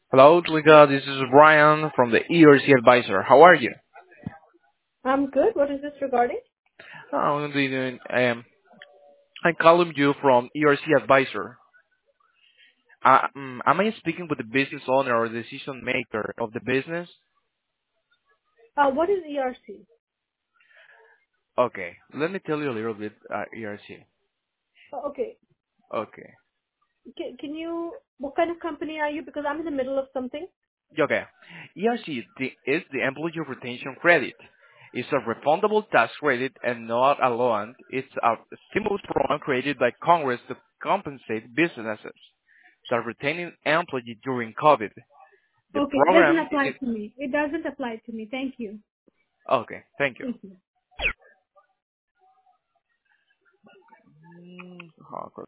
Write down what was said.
Hello, Twiga. This is Brian from the ERC Advisor. How are you? I'm good. What is this regarding? I'm doing. I'm calling you from ERC Advisor. Am I speaking with the business owner or decision maker of the business? What is ERC? Okay, let me tell you a little bit. ERC. Okay. Okay. Can you, what kind of company are you? Because I'm in the middle of something. Okay. ERC is the Employee Retention Credit. It's a refundable tax credit and not a loan. It's a stimulus program created by Congress to compensate businesses that retaining employees during COVID. The Okay. It doesn't program apply is to me. It doesn't apply to me. Thank you. okay. Thank you. Thank you. Mm,